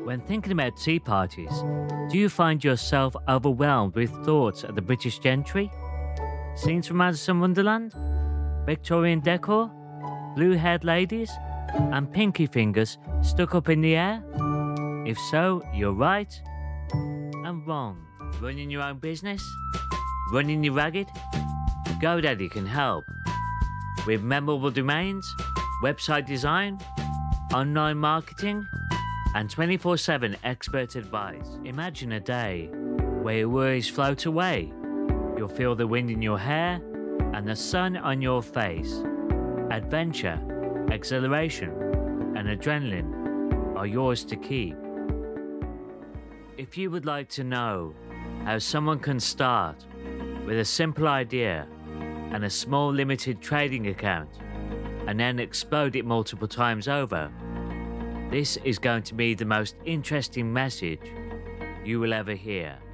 When thinking about tea parties, do you find yourself overwhelmed with thoughts of the British gentry? Scenes from Alice in Wonderland? Victorian decor? Blue-haired ladies? And pinky fingers stuck up in the air? If so, you're right and wrong. Running your own business? Running your ragged? GoDaddy can help. With memorable domains, website design, online marketing, and 24/7 expert advice. Imagine a day where your worries float away. You'll feel the wind in your hair and the sun on your face. Adventure, exhilaration, and adrenaline are yours to keep. If you would like to know how someone can start with a simple idea and a small limited trading account and then explode it multiple times over, this is going to be the most interesting message you will ever hear.